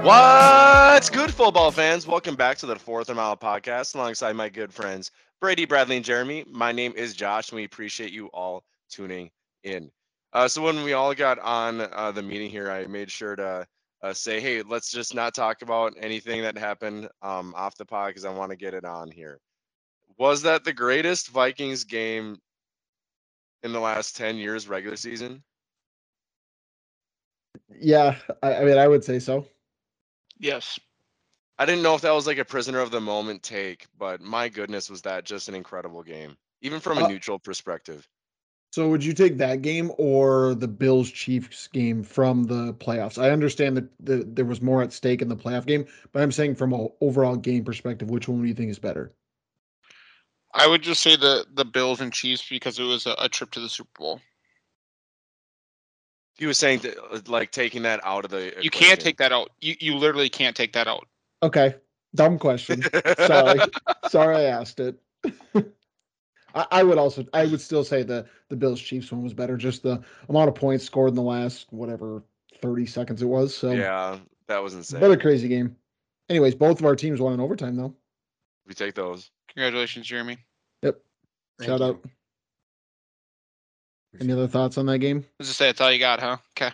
What's good, football fans? Welcome back to the Fourth and Mile podcast alongside my good friends Brady, Bradley, and Jeremy. My name is Josh, and we appreciate you all tuning in. So when we all got on the meeting here, I made sure to say, hey, let's just not talk about anything that happened off the pod because I want to get it on here. Was that the greatest Vikings game in the last 10 years regular season? Yeah, I mean, I would say so. Yes. I didn't know if that was like a prisoner of the moment take, but my goodness, was that just an incredible game, even from a neutral perspective. So would you take that game or the Bills-Chiefs game from the playoffs? I understand that there was more at stake in the playoff game, but I'm saying from an overall game perspective, which one do you think is better? I would just say the Bills and Chiefs because it was a trip to the Super Bowl. He was saying that, like taking that out of the equation. You can't take that out. You literally can't take that out. Okay, dumb question. Sorry I asked it. I would still say the Bills-Chiefs one was better. Just the amount of points scored in the last 30 seconds it was. So yeah, that was insane. But a crazy game. Anyways, both of our teams won in overtime though. We take those. Congratulations, Jeremy. Yep. Shout out. Any other thoughts on that game? Let's just say that's all you got, huh? Okay.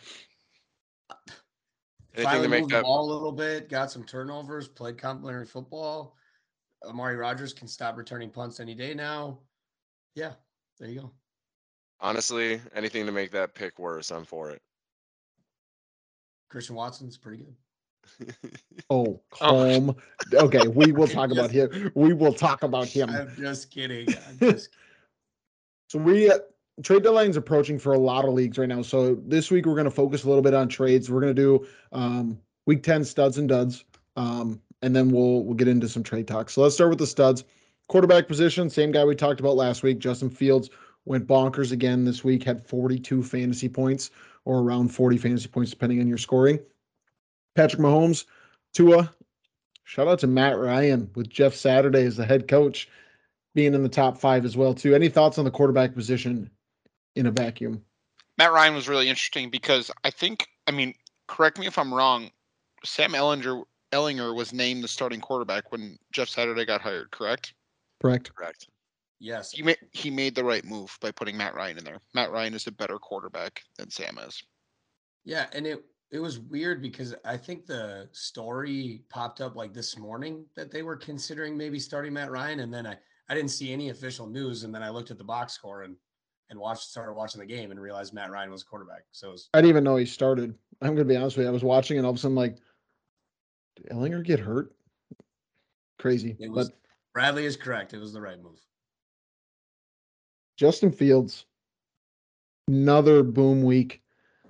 Finally moved the ball a little bit, got some turnovers, played complimentary football. Amari Rodgers can stop returning punts any day now. Yeah, there you go. Honestly, anything to make that pick worse, I'm for it. Christian Watson's pretty good. Home. Okay, we will talk about him. We will talk about him. I'm just kidding. So trade deadline's approaching for a lot of leagues right now. So this week we're going to focus a little bit on trades. We're going to do week 10 studs and duds. And then we'll get into some trade talk. So let's start with the studs. Quarterback position, same guy we talked about last week. Justin Fields went bonkers again this week, had 42 fantasy points or around 40 fantasy points, depending on your scoring. Patrick Mahomes, Tua. Shout out to Matt Ryan with Jeff Saturday as the head coach being in the top 5 as well, too. Any thoughts on the quarterback position in a vacuum? Matt Ryan was really interesting because correct me if I'm wrong, Sam Ellinger was named the starting quarterback when Jeff Saturday got hired, correct? Correct. Yes. He made the right move by putting Matt Ryan in there. Matt Ryan is a better quarterback than Sam is. Yeah, and it was weird because I think the story popped up like this morning that they were considering maybe starting Matt Ryan, and then I didn't see any official news, and then I looked at the box score and started watching the game and realized Matt Ryan was quarterback. So I didn't even know he started. I'm going to be honest with you. I was watching and all of a sudden like, did Ellinger get hurt? Crazy. But Bradley is correct. It was the right move. Justin Fields, another boom week.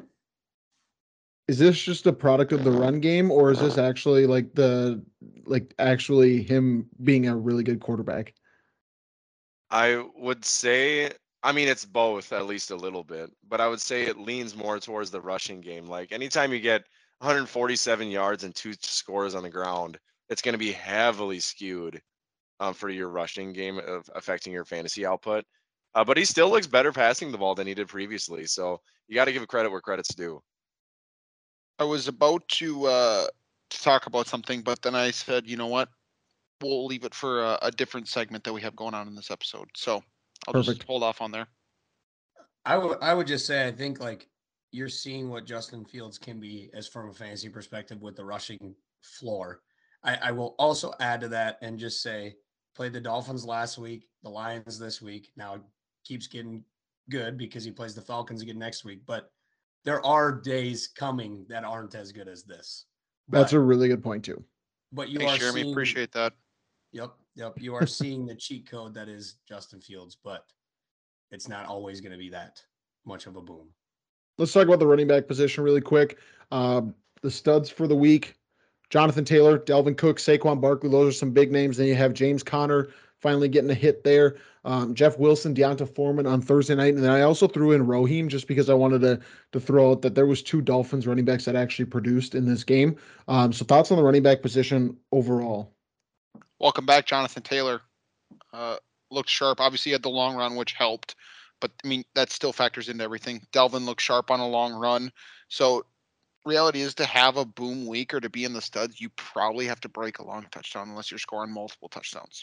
Is this just a product of the run game, or is this actually actually him being a really good quarterback? I would say, it's both, at least a little bit, but I would say it leans more towards the rushing game. Like anytime you get 147 yards and 2 scores on the ground, it's going to be heavily skewed for your rushing game of affecting your fantasy output. But he still looks better passing the ball than he did previously. So you got to give credit where credit's due. I was about to talk about something, but then I said, you know what? We'll leave it for a different segment that we have going on in this episode. So I'll just hold off on there. I would just say I think like you're seeing what Justin Fields can be as from a fantasy perspective with the rushing floor. I will also add to that and just say played the Dolphins last week, the Lions this week. Now keeps getting good because he plays the Falcons again next week. But there are days coming that aren't as good as this. That's a really good point too. But you Thanks, are Jeremy. Appreciate that. Yep. You are seeing the cheat code that is Justin Fields, but it's not always going to be that much of a boom. Let's talk about the running back position really quick. The studs for the week: Jonathan Taylor, Delvin Cook, Saquon Barkley. Those are some big names. Then you have James Conner finally getting a hit there. Jeff Wilson, Deonta Foreman on Thursday night. And then I also threw in Raheem just because I wanted to throw out that there was 2 Dolphins running backs that actually produced in this game. So thoughts on the running back position overall? Welcome back, Jonathan Taylor. Looked sharp. Obviously, he had the long run, which helped. But, that still factors into everything. Delvin looked sharp on a long run. So reality is to have a boom week or to be in the studs, you probably have to break a long touchdown unless you're scoring multiple touchdowns.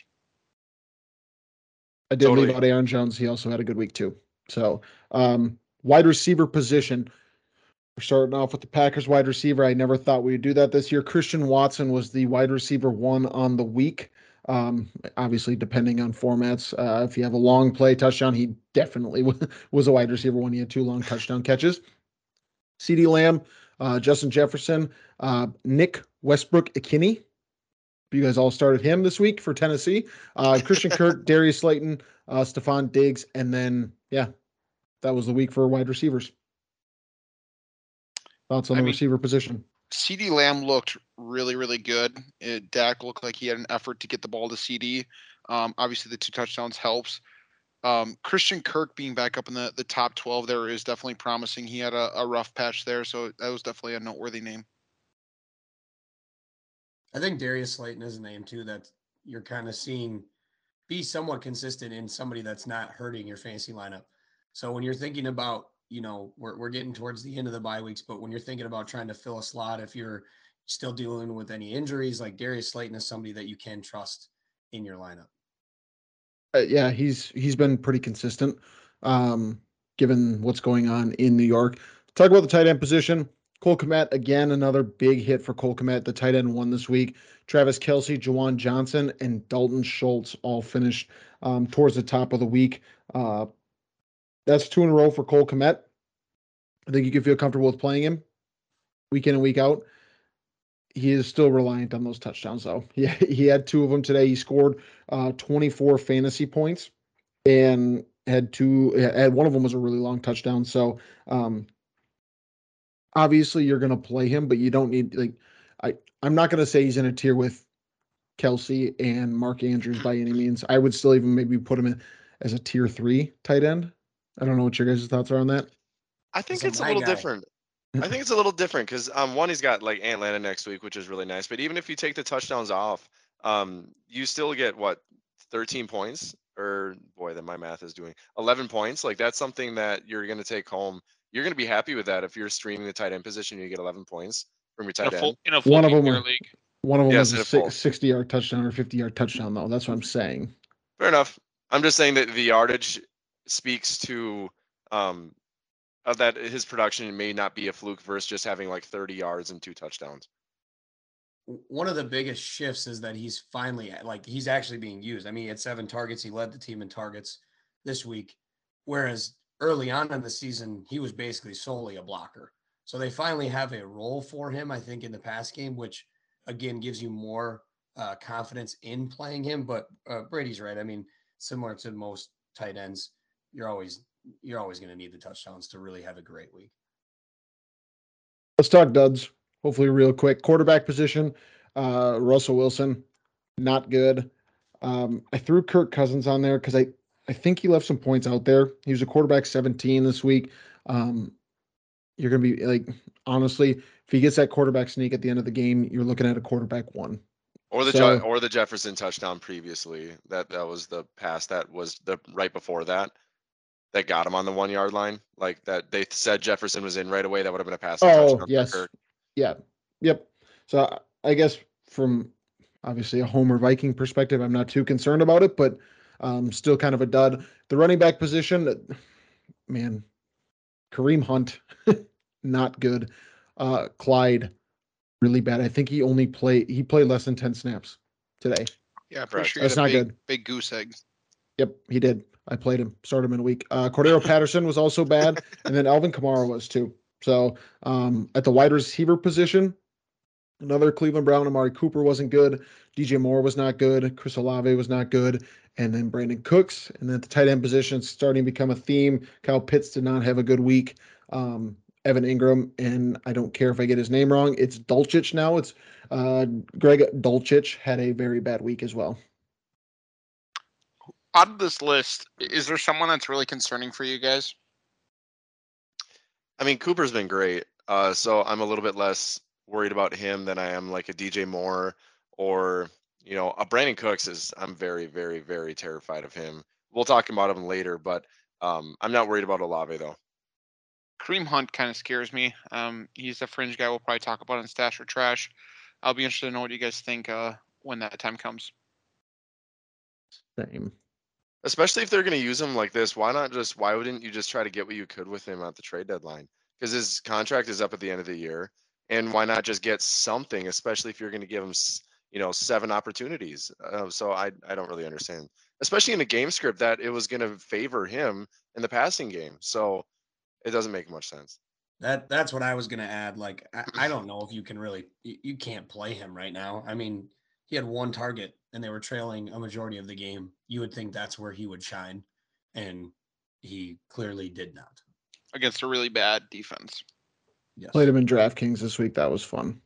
I did leave out Aaron Jones. He also had a good week too. So, wide receiver position. We're starting off with the Packers wide receiver. I never thought we'd do that this year. Christian Watson was the wide receiver 1 on the week. Obviously, depending on formats, if you have a long play touchdown, he definitely was a wide receiver 1. He had 2 long touchdown catches. CeeDee Lamb, Justin Jefferson, Nick Westbrook-Ikhine. You guys all started him this week for Tennessee. Christian Kirk, Darius Slayton, Stephon Diggs, and then, yeah, that was the week for wide receivers. Thoughts on the receiver position? CeeDee Lamb looked really, really good. Dak looked like he had an effort to get the ball to CeeDee. Obviously, the 2 touchdowns helps. Christian Kirk being back up in the top 12 there is definitely promising. He had a rough patch there, so that was definitely a noteworthy name. I think Darius Slayton is a name too that you're kind of seeing be somewhat consistent in somebody that's not hurting your fantasy lineup. So when you're thinking about, we're getting towards the end of the bye weeks, but when you're thinking about trying to fill a slot, if you're still dealing with any injuries, like Darius Slayton is somebody that you can trust in your lineup. Yeah, he's been pretty consistent, given what's going on in New York. Talk about the tight end position. Cole Kmet, again, another big hit for Cole Kmet, the tight end 1 this week. Travis Kelce, Juwan Johnson, and Dalton Schultz all finished towards the top of the week. That's 2 in a row for Cole Kmet. I think you can feel comfortable with playing him week in and week out. He is still reliant on those touchdowns, though. He had 2 of them today. He scored 24 fantasy points and had 1 of them was a really long touchdown. So, obviously you're going to play him, but you don't need, I'm not going to say he's in a tier with Kelce and Mark Andrews by any means. I would still even maybe put him in as a tier 3 tight end. I don't know what your guys' thoughts are on that. I think it's a little different. I think it's a little different because one, he's got like Atlanta next week, which is really nice. But even if you take the touchdowns off, you still get 13 points, or boy, that my math is doing 11 points. Like that's something that you're going to take home. You're going to be happy with that if you're streaming the tight end position. You get 11 points from your tight end in a full league. One of them was a 60-yard touchdown or 50-yard touchdown, though. That's what I'm saying. Fair enough. I'm just saying that the yardage speaks to that his production may not be a fluke versus just having like 30 yards and 2 touchdowns. One of the biggest shifts is that he's finally he's actually being used. I mean, he had 7 targets. He led the team in targets this week, whereas early on in the season, he was basically solely a blocker. So they finally have a role for him, I think, in the pass game, which again gives you more confidence in playing him. But Brady's right. I mean, similar to most tight ends, you're always going to need the touchdowns to really have a great week. Let's talk duds, hopefully real quick. Quarterback position, Russell Wilson, not good. I threw Kirk Cousins on there because I think he left some points out there. He was a quarterback 17 this week. You're going to be honestly, if he gets that quarterback sneak at the end of the game, you're looking at a quarterback 1. Or the Jefferson touchdown previously. That was the pass that was the right before that got him on the 1 yard line. Like that they said Jefferson was in right away. That would have been a pass. Oh, yes. Yeah. Yep. So I guess from obviously a Homer Viking perspective, I'm not too concerned about it, but still kind of a dud. The running back position, man, Kareem Hunt, not good. Clyde, really bad. I think he played less than 10 snaps today. Yeah, pretty sure that's not good. Big goose egg. Yep, he did. I played him, started him in a week. Cordero Patterson was also bad, and then Alvin Kamara was too. So at the wide receiver position, another Cleveland Brown, Amari Cooper wasn't good. DJ Moore was not good. Chris Olave was not good. And then Brandon Cooks. And then at the tight end position, it's starting to become a theme. Kyle Pitts did not have a good week. Evan Ingram, and I don't care if I get his name wrong. It's Dulcich now. It's Greg Dulcich had a very bad week as well. Out of this list, is there someone that's really concerning for you guys? I mean, Cooper's been great. So I'm a little bit less worried about him than I am like a DJ Moore or, a Brandon Cooks I'm very, very, very terrified of him. We'll talk about him later, but I'm not worried about Olave though. Kareem Hunt kind of scares me. He's a fringe guy we'll probably talk about in Stash or Trash. I'll be interested to know what you guys think when that time comes. Same. Especially if they're going to use him like this, why wouldn't you just try to get what you could with him at the trade deadline? Because his contract is up at the end of the year. And why not just get something, especially if you're going to give him, 7 opportunities? So I don't really understand, especially in a game script that it was going to favor him in the passing game. So it doesn't make much sense. That's what I was gonna add. Like, I don't know if you can really you can't play him right now. I mean, he had 1 target and they were trailing a majority of the game. You would think that's where he would shine, and he clearly did not. Against a really bad defense. Yes. Played him in DraftKings this week. That was fun.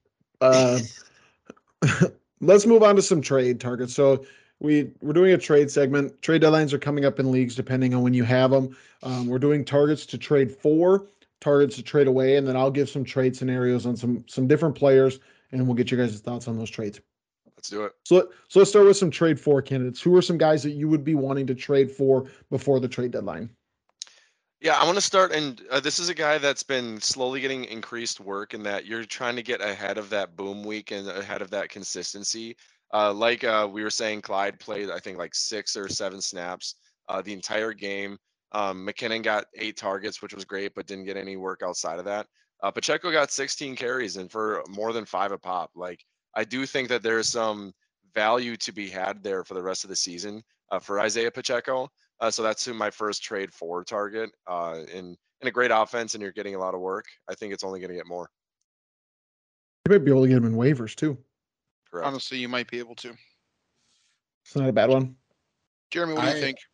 Let's move on to some trade targets. So we're doing a trade segment. Trade deadlines are coming up in leagues depending on when you have them. We're doing targets to trade for, targets to trade away, and then I'll give some trade scenarios on some different players, and we'll get you guys' thoughts on those trades. Let's do it. So let's start with some trade for candidates. Who are some guys that you would be wanting to trade for before the trade deadline? Yeah, I want to start, and this is a guy that's been slowly getting increased work, in that you're trying to get ahead of that boom week and ahead of that consistency. We were saying, Clyde played, I think, like 6 or 7 snaps the entire game. McKinnon got 8 targets, which was great, but didn't get any work outside of that. Pacheco got 16 carries and for more than 5 a pop. Like, I do think that there's some value to be had there for the rest of the season for Isaiah Pacheco. So that's who my first trade for target. In a great offense, and you're getting a lot of work. I think it's only going to get more. You might be able to get him in waivers too. Correct. Honestly, you might be able to. It's not a bad one. Jeremy, what do you think?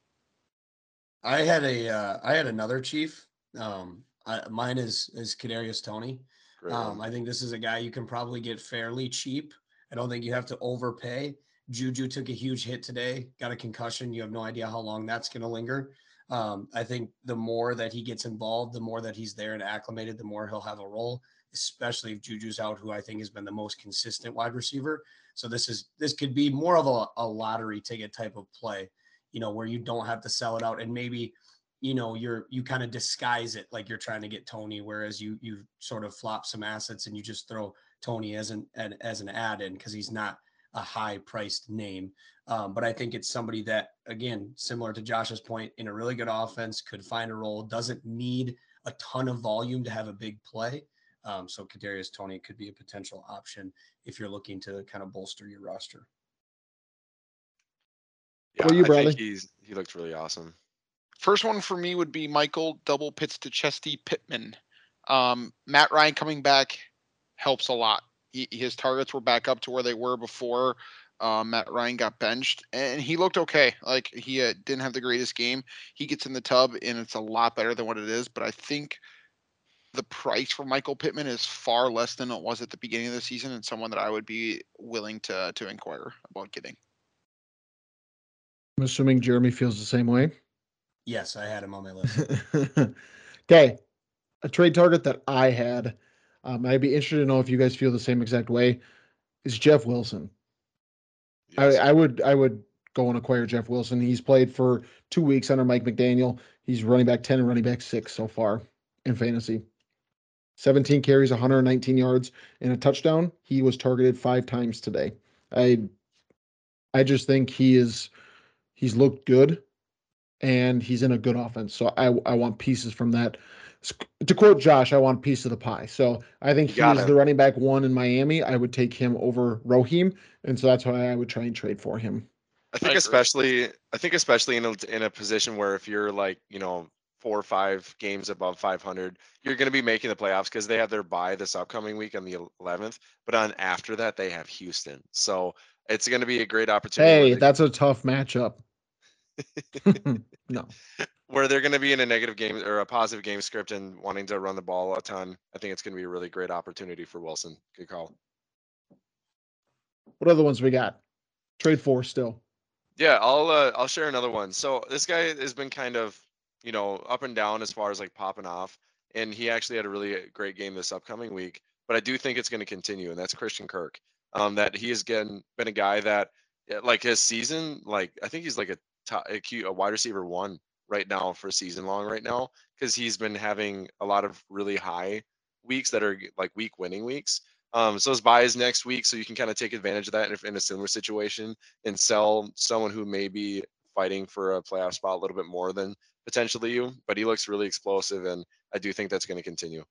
I had another Chief. Mine is Kadarius Toney. I think this is a guy you can probably get fairly cheap. I don't think you have to overpay. Juju took a huge hit today, got a concussion. You have no idea how long that's going to linger. I think the more that he gets involved, the more that he's there and acclimated, the more he'll have a role, especially if Juju's out, who I think has been the most consistent wide receiver. So this could be more of a lottery ticket type of play, where you don't have to sell it out, and maybe, you kind of disguise it like you're trying to get Toney, whereas you sort of flop some assets and you just throw Toney as an add in because he's not a high priced name. But I think it's somebody that, again, similar to Josh's point, in a really good offense, could find a role, doesn't need a ton of volume to have a big play. So Kadarius Toney could be a potential option if you're looking to kind of bolster your roster. Yeah, Well, you, I Bradley? think he looked really awesome. First one for me would be Michael double Pitts to Chesty Pittman. Matt Ryan coming back helps a lot. His targets were back up to where they were before Matt Ryan got benched, and he looked okay. Like, he didn't have the greatest game. He gets in the tub, and it's a lot better than what it is. But I think the price for Michael Pittman is far less than it was at the beginning of the season, and someone that I would be willing to inquire about getting. I'm assuming Jeremy feels the same way. Yes, I had him on my list. Okay. A trade target that I had, I'd be interested to know if you guys feel the same exact way, is Jeff Wilson. Yes. I would go and acquire Jeff Wilson. He's played for 2 weeks under Mike McDaniel. He's running back 10 and running back 6 so far in fantasy. 17 carries, 119 yards, and a touchdown. He was targeted 5 times today. I just think he's looked good, and he's in a good offense. So I want pieces from that. To quote Josh, I want a piece of the pie. So I think he's the running back 1 in Miami. I would take him over Raheem, and so that's why I would try and trade for him. I think especially in a position where if you're like, 4 or 5 games above 500, you're going to be making the playoffs because they have their bye this upcoming week on the 11th. But after that, they have Houston. So it's going to be a great opportunity. Hey, that's a tough matchup. No. Where they're going to be in a negative game or a positive game script and wanting to run the ball a ton. I think it's going to be a really great opportunity for Wilson. Good call. What other ones we got? Trade for still. Yeah, I'll share another one. So this guy has been kind of, up and down as far as like popping off, and he actually had a really great game this upcoming week. But I do think it's going to continue, and that's Christian Kirk. That he has been a guy that, like, his season, like, I think he's like a wide receiver 1 right now for season long right now, because he's been having a lot of really high weeks that are like week winning weeks. So his buy is next week, so you can kind of take advantage of that if in a similar situation and sell someone who may be fighting for a playoff spot a little bit more than potentially you. But he looks really explosive, and I do think that's going to continue.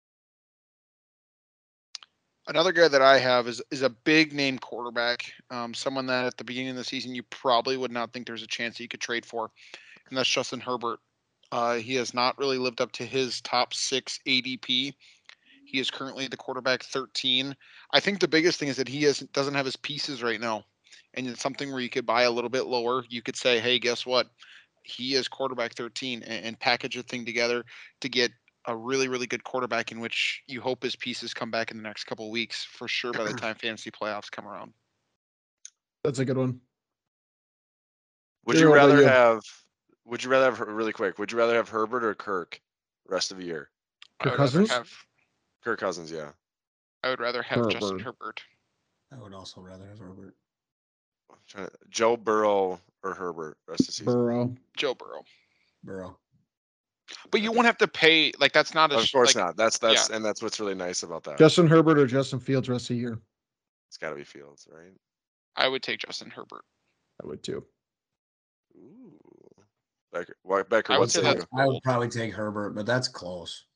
Another guy that I have is a big name quarterback, someone that at the beginning of the season you probably would not think there's a chance that you could trade for, and that's Justin Herbert. He has not really lived up to his top 6 ADP. He is currently the quarterback 13. I think the biggest thing is that doesn't have his pieces right now, and it's something where you could buy a little bit lower. You could say, hey, guess what? He is quarterback 13, and package a thing together to get a really, really good quarterback in which you hope his pieces come back in the next couple of weeks for sure by the time fantasy playoffs come around. That's a good one. Would you rather have really quick? Would you rather have Herbert or Kirk rest of the year? Kirk Cousins? Kirk Cousins, yeah. I would rather have Herbert. Justin Herbert. I would also rather have Herbert. Joe Burrow or Herbert rest of the season? Burrow. Joe Burrow. Burrow. But you won't have to pay, like, that's not a... Of course like, not. That's yeah. And that's what's really nice about that. Justin Herbert or Justin Fields rest of the year? It's got to be Fields, right? I would take Justin Herbert. I would too. Ooh. Becker, I would what say say that's you? I would probably take Herbert, but that's close.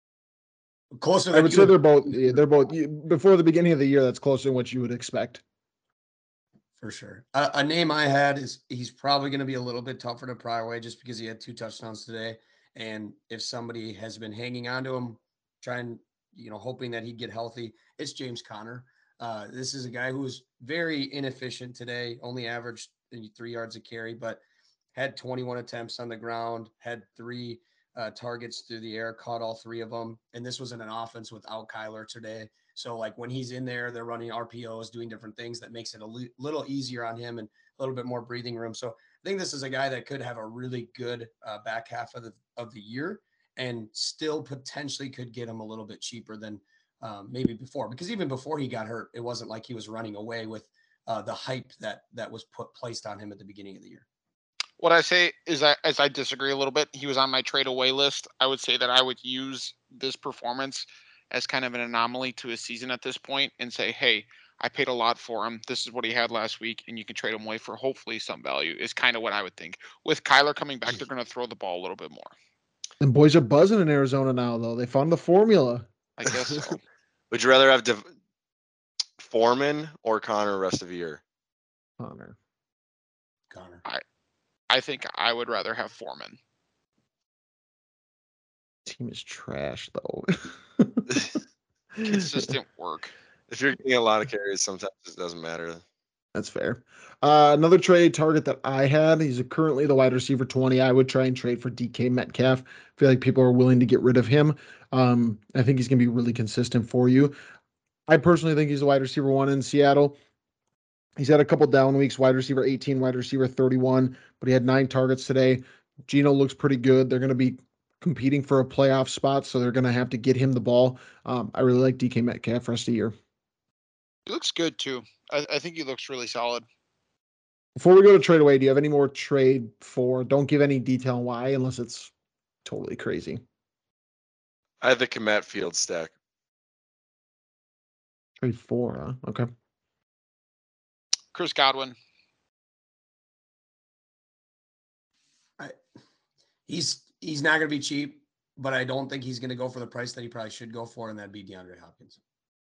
Closer I than would say they're both before the beginning of the year. That's closer than what you would expect. For sure. A name I had is he's probably going to be a little bit tougher to pry away just because he had 2 touchdowns today. And if somebody has been hanging on to him, hoping that he'd get healthy, it's James Conner. This is a guy who was very inefficient today, only averaged 3 yards a carry, but had 21 attempts on the ground, had 3 targets through the air, caught all 3 of them. And this was in an offense without Kyler today. So like when he's in there, they're running RPOs, doing different things that makes it a little easier on him and a little bit more breathing room. So I think this is a guy that could have a really good back half of the year and still potentially could get him a little bit cheaper than maybe before, because even before he got hurt, it wasn't like he was running away with the hype that was placed on him at the beginning of the year. What I say is that, as I disagree a little bit, he was on my trade away list. I would say that I would use this performance as kind of an anomaly to his season at this point and say, hey, I paid a lot for him. This is what he had last week, and you can trade him away for hopefully some value is kind of what I would think. With Kyler coming back, they're going to throw the ball a little bit more. And boys are buzzing in Arizona now, though. They found the formula. I guess so. Would you rather have Foreman or Connor rest of the year? Connor. I think I would rather have Foreman. Team is trash, though. Consistent work. If you're getting a lot of carries, sometimes it doesn't matter. That's fair. Another trade target that I had, he's currently the wide receiver 20. I would try and trade for DK Metcalf. I feel like people are willing to get rid of him. I think he's going to be really consistent for you. I personally think he's a wide receiver 1 in Seattle. He's had a couple down weeks, wide receiver 18, wide receiver 31, but he had 9 targets today. Geno looks pretty good. They're going to be competing for a playoff spot, so they're going to have to get him the ball. I really like DK Metcalf rest of the year. He looks good, too. I think he looks really solid. Before we go to trade away, do you have any more trade for? Don't give any detail on why, unless it's totally crazy. I have the Komet Field stack. Trade for, huh? Okay. Chris Godwin. He's not going to be cheap, but I don't think he's going to go for the price that he probably should go for, and that'd be DeAndre Hopkins.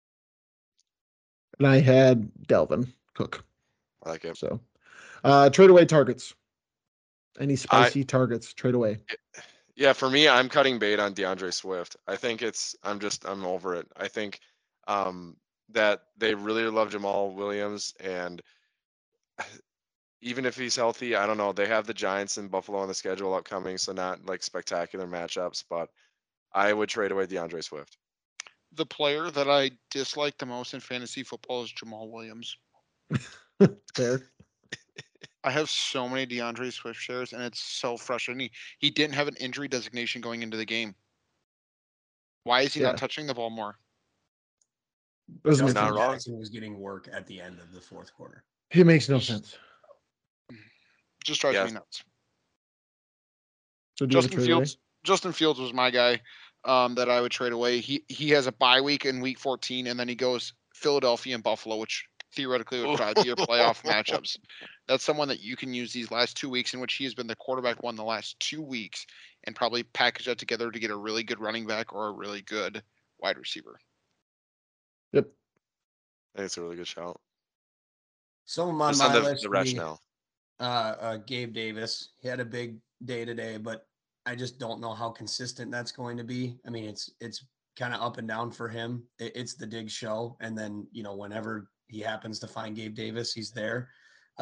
And I had Delvin Cook. I like it. So, trade away targets. Any spicy targets? Trade away. Yeah, for me, I'm cutting bait on DeAndre Swift. I think I'm over it. I think that they really love Jamal Williams, and even if he's healthy, I don't know. They have the Giants and Buffalo on the schedule upcoming, so not like spectacular matchups, but I would trade away DeAndre Swift. The player that I dislike the most in fantasy football is Jamal Williams. Fair. I have so many DeAndre Swift shares, and it's so frustrating. He didn't have an injury designation going into the game. Why is he not touching the ball more? Doesn't make not sense. wrong. Jackson was getting work at the end of the fourth quarter. It makes no sense. Just drives me nuts. So do you have a trade away? Justin Fields was my guy that I would trade away. He has a bye week in week 14, and then he goes Philadelphia and Buffalo, which theoretically would probably be your playoff matchups. That's someone that you can use these last 2 weeks in which he has been the quarterback one the last 2 weeks and probably package that together to get a really good running back or a really good wide receiver. Yep. I think it's a really good shout. Someone on Just my on list the would be rationale. Gabe Davis. He had a big day today, but I just don't know how consistent that's going to be. I mean, it's kind of up and down for him. It's the Diggs show, and then whenever he happens to find Gabe Davis, he's there.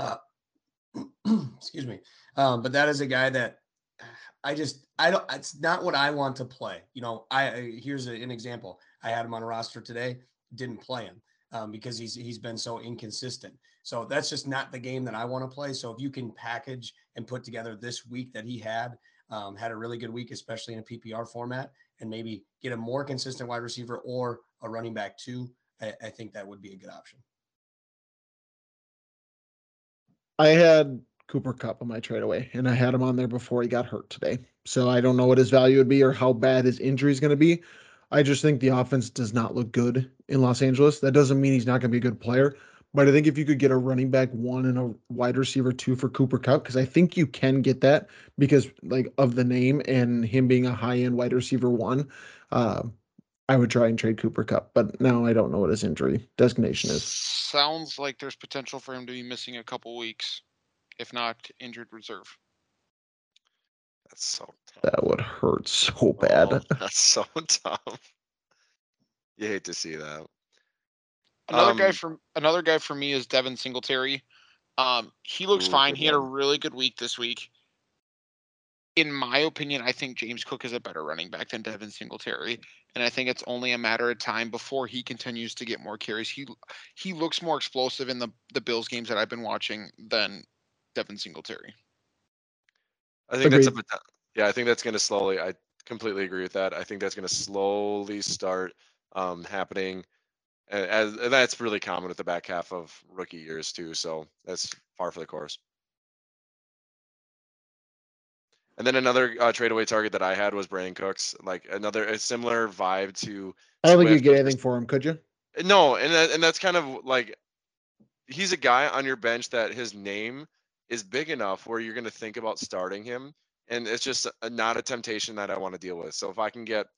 Excuse me. But that is a guy that I don't. It's not what I want to play. Here's an example. I had him on a roster today. Didn't play him because he's been so inconsistent. So that's just not the game that I want to play. So if you can package and put together this week that he had a really good week, especially in a PPR format, and maybe get a more consistent wide receiver or a running back too, I think that would be a good option. I had Cooper Kupp on my trade away, and I had him on there before he got hurt today. So I don't know what his value would be or how bad his injury is going to be. I just think the offense does not look good in Los Angeles. That doesn't mean he's not going to be a good player. But I think if you could get a running back 1 and a wide receiver 2 for Cooper Kupp, because I think you can get that because of the name and him being a high-end wide receiver 1, I would try and trade Cooper Kupp. But now I don't know what his injury designation is. Sounds like there's potential for him to be missing a couple weeks, if not injured reserve. That's so tough. That would hurt so bad. That's so tough. You hate to see that. Another guy for me is Devin Singletary. He looks fine. He had a really good week this week. In my opinion, I think James Cook is a better running back than Devin Singletary, and I think it's only a matter of time before he continues to get more carries. He looks more explosive in the Bills games that I've been watching than Devin Singletary. I think that's I think that's going to slowly. I completely agree with that. I think that's going to slowly start happening, and that's really common with the back half of rookie years too. So that's par for the course. And then another trade away target that I had was Brandon Cooks, like a similar vibe to. I don't think you'd get anything for him, could you? No, and that's kind of like he's a guy on your bench that his name is big enough where you're going to think about starting him, and it's just not a temptation that I want to deal with. So if I can get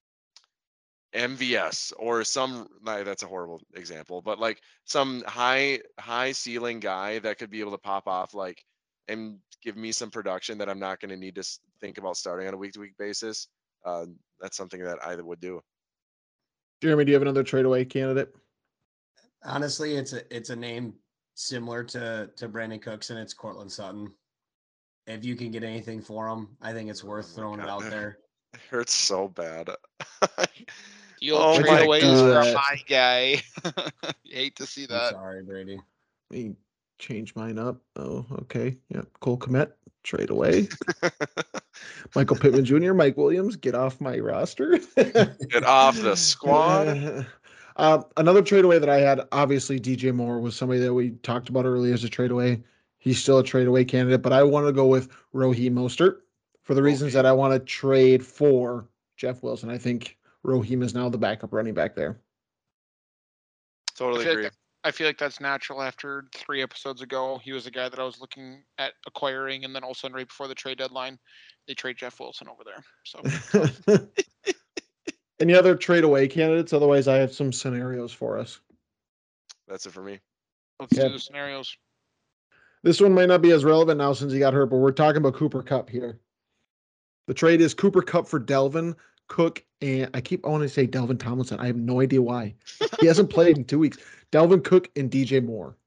MVS or that's a horrible example, but like some high ceiling guy that could be able to pop off and give me some production that I'm not going to need to think about starting on a week-to-week basis. That's something that I would do. Jeremy, do you have another trade away candidate? Honestly, it's a name similar to Brandon Cooks, and it's Courtland Sutton. If you can get anything for him, I think it's worth throwing it out there. It hurts so bad. You'll trade away for my guy. You hate to see that. I'm sorry, Brady. Let me change mine up. Oh, okay. Yeah, Cole Kmet, trade away. Michael Pittman Jr., Mike Williams, get off my roster. Get off the squad. Another trade away that I had, obviously, DJ Moore was somebody that we talked about earlier as a trade away. He's still a trade away candidate, but I want to go with Raheem Mostert for the reasons that I want to trade for Jeff Wilson. I think Raheem is now the backup running back there. Totally agree. I feel like that's natural. After 3 episodes ago, he was a guy that I was looking at acquiring, and then all of a sudden, right before the trade deadline, they trade Jeff Wilson over there. So, any other trade away candidates? Otherwise, I have some scenarios for us. That's it for me. Let's do the scenarios. This one might not be as relevant now since he got hurt, but we're talking about Cooper Kupp here. The trade is Cooper Kupp for Delvin Cook, and I want to say Delvin Tomlinson. I have no idea why. He hasn't played in 2 weeks. Delvin Cook and DJ Moore.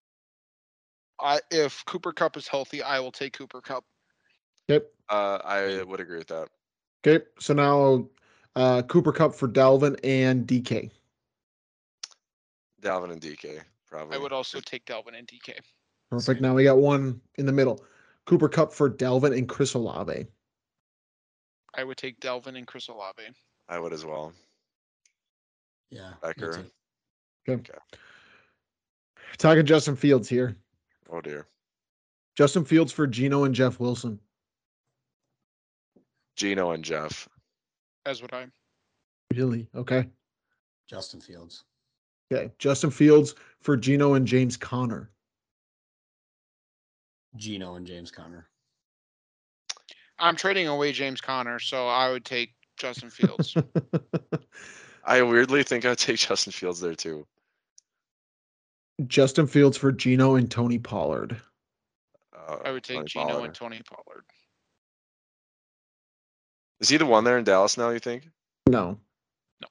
If Cooper Kupp is healthy, I will take Cooper Kupp. Yep. I would agree with that. Okay, so now Cooper Kupp for Delvin and DK. Dalvin and DK, probably. I would also take Delvin and DK. Perfect. Now we got one in the middle. Cooper Kupp for Delvin and Chris Olave. I would take Delvin and Chris Olave. I would as well. Yeah. Becker. Okay. Talking Justin Fields here. Oh dear. Justin Fields for Geno and Jeff Wilson. Gino and Jeff. As would I. Really? Okay. Justin Fields. Okay. Justin Fields for Gino and James Conner. Gino and James Conner. I'm trading away James Conner, so I would take Justin Fields. I weirdly think I'd take Justin Fields there too. Justin Fields for Gino and Tony Pollard. I would take Tony Gino Pollard. and Tony Pollard. Is he the one there in Dallas now, you think? No. No.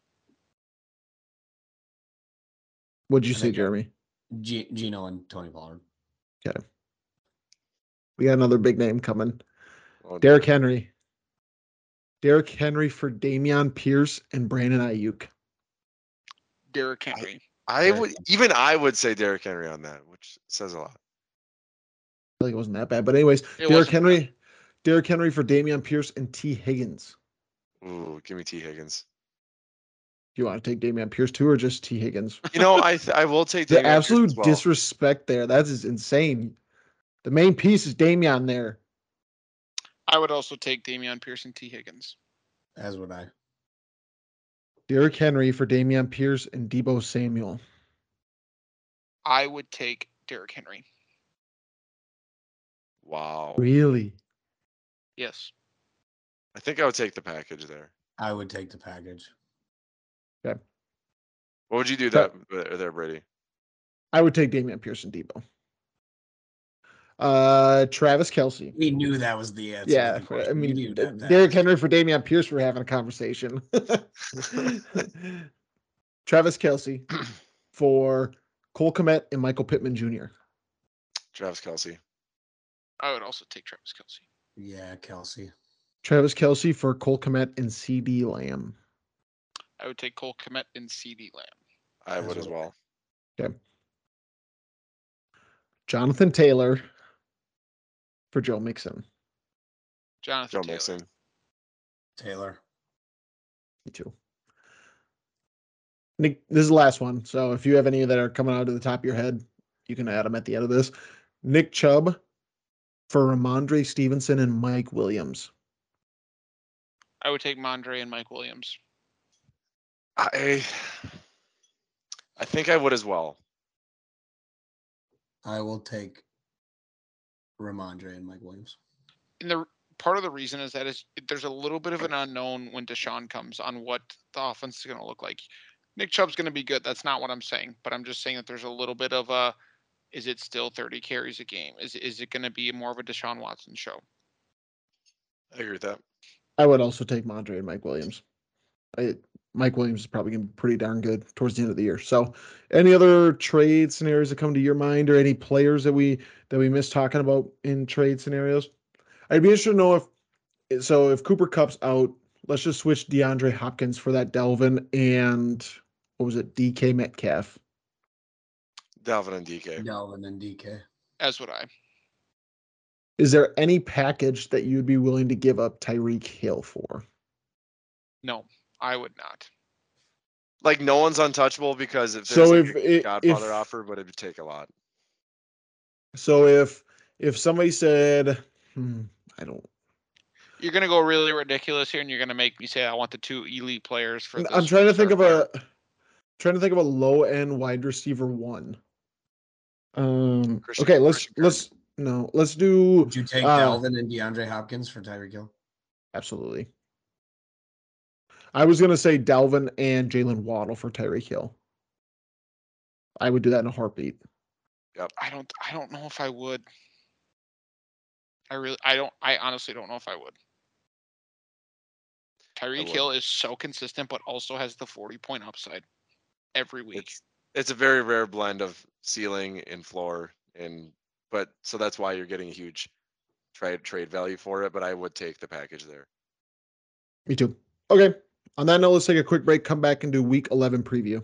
What'd you I say, think Jeremy? Gino and Tony Pollard. Okay. We got another big name coming. Oh, Derrick Henry. Derrick Henry for Dameon Pierce and Brandon Ayuk. Derrick Henry. I would say Derrick Henry on that, which says a lot. I feel like it wasn't that bad. But anyways, It Derrick wasn't bad. Henry for Dameon Pierce and T. Higgins. Ooh, give me T. Higgins. Do you want to take Dameon Pierce too, or just T. Higgins? You know, I will take The Dameon Pierce absolute as well. disrespect there. That is insane. The main piece is Dameon there. I would also take Dameon Pierce and T. Higgins. As would I. Derrick Henry for Dameon Pierce and Deebo Samuel. I would take Derrick Henry. Wow. Really? Yes. I think I would take the package there. I would take the package. Okay. What would you do there, Brady? I would take Dameon Pierce and Deebo. Travis Kelce. We knew that was the answer. Yeah, to the question. I We mean, knew that. Derrick Henry for Dameon Pierce. We're having a conversation. Travis Kelce for Cole Kmet and Michael Pittman Jr. Travis Kelce. I would also take Travis Kelce. Yeah, Kelsey. Travis Kelce for Cole Kmet and C.D. Lamb. I would take Cole Kmet and C.D. Lamb. I would as well. Okay. Jonathan Taylor for Joe Mixon. Jonathan Joe Taylor. Mixon. Taylor. Me too. Nick, this is the last one. So if you have any that are coming out of the top of your head, you can add them at the end of this. Nick Chubb for Ramondre Stevenson and Mike Williams. I would take Mondre and Mike Williams. I think I would as well. I will take Ramondre and Mike Williams. And the part of the reason is that there's a little bit of an unknown when Deshaun comes on what the offense is going to look like. Nick Chubb's going to be good. That's not what I'm saying, but I'm just saying that there's a little bit of a, is it still 30 carries a game? Is it going to be more of a Deshaun Watson show? I agree with that. I would also take Mondre and Mike Williams. Mike Williams is probably going to be pretty darn good towards the end of the year. So any other trade scenarios that come to your mind, or any players that we missed talking about in trade scenarios? I'd be interested to know if Cooper Kupp's out, let's just switch DeAndre Hopkins for that Delvin and what was it? DK Metcalf. Dalvin and DK. Dalvin and DK. As would I. Is there any package that you'd be willing to give up Tyreek Hill for? No, I would not. Like no one's untouchable because if So there's if Godfather offer, but it would take a lot. So if somebody said, I don't. You're going to go really ridiculous here, and you're going to make me say I want the two elite players for this. I'm trying to think of a low end wide receiver one. Okay, let's do. Would you take Dalvin and DeAndre Hopkins for Tyreek Hill? Absolutely. I was gonna say Dalvin and Jalen Waddle for Tyreek Hill. I would do that in a heartbeat. Yep. I don't know if I would. I honestly don't know if I would. Tyreek Hill is so consistent, but also has the 40-point upside every week. It's a very rare blend of ceiling and floor, but so that's why you're getting a huge trade value for it. But I would take the package there. Me too. Okay. On that note, let's take a quick break, come back and do Week 11 preview.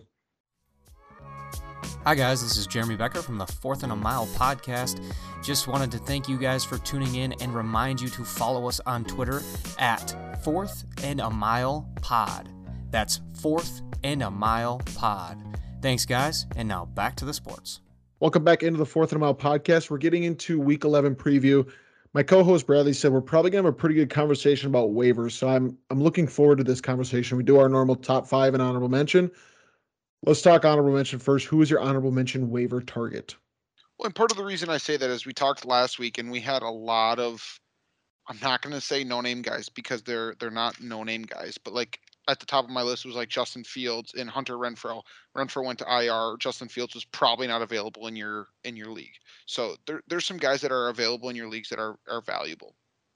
Hi guys, this is Jeremy Becker from the Fourth and a Mile podcast. Just wanted to thank you guys for tuning in and remind you to follow us on Twitter at Fourth and a Mile Pod. That's Fourth and a Mile Pod. Thanks guys, and now back to the sports. Welcome back into the Fourth and a Mile podcast. We're getting into Week 11 preview. my co-host Bradley said we're probably gonna have a pretty good conversation about waivers. So I'm looking forward to this conversation. We do our normal top 5 and honorable mention. Let's talk honorable mention first. Who is your honorable mention waiver target? Well, and part of the reason I say that is we talked last week and we had a lot of, I'm not going to say no name guys because they're not no name guys, but like at the top of my list was like Justin Fields and Hunter Renfrow. Renfrow went to IR. Justin Fields was probably not available in your league. So there's some guys that are available in your leagues that are valuable.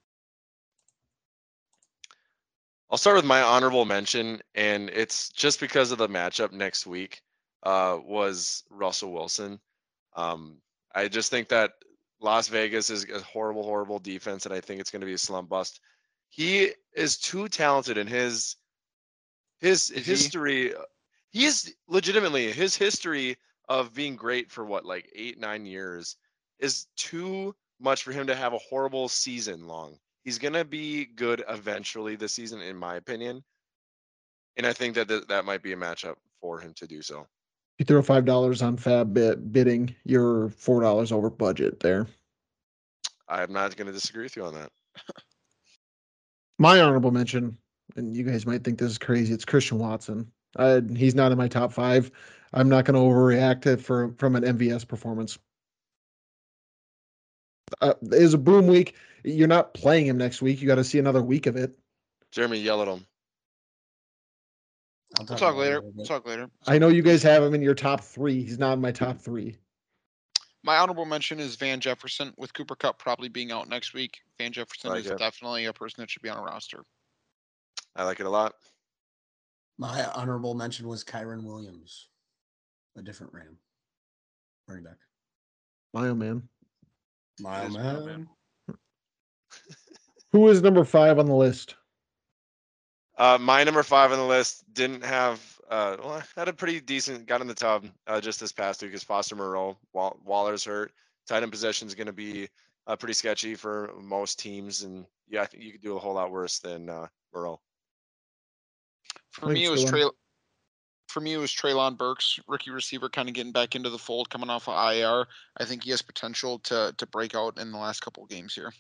I'll start with my honorable mention, and it's just because of the matchup next week. Was Russell Wilson. I just think that Las Vegas is a horrible, horrible defense, and I think it's going to be a slump bust. He is too talented in his history. He is legitimately, his history of being great for what, like 8-9 years is too much for him to have a horrible season long. He's going to be good eventually this season, in my opinion. And I think that that might be a matchup for him to do so. You throw $5 on Fab bidding, you're $4 over budget there. I'm not going to disagree with you on that. My honorable mention, and you guys might think this is crazy, it's Christian Watson. He's not in my top 5. I'm not going to overreact from an MVS performance. It is a boom week. You're not playing him next week. You got to see another week of it. Jeremy, yell at him. We'll talk later. I know you guys have him in your top 3. He's not in my top 3. My honorable mention is Van Jefferson, with Cooper Kupp probably being out next week. Van Jefferson is definitely a person that should be on a roster. I like it a lot. My honorable mention was Kyren Williams, a different Ram. Running back. My oh man. My man. Who is number 5 on the list? My number 5 on the list didn't have had a pretty decent, got in the tub just this past week is Foster Moreau. Waller's hurt. Tight end possession is going to be pretty sketchy for most teams, and yeah, I think you could do a whole lot worse than Moreau. For me, it was Treylon Burks, rookie receiver, kind of getting back into the fold, coming off of IR. I think he has potential to break out in the last couple of games here.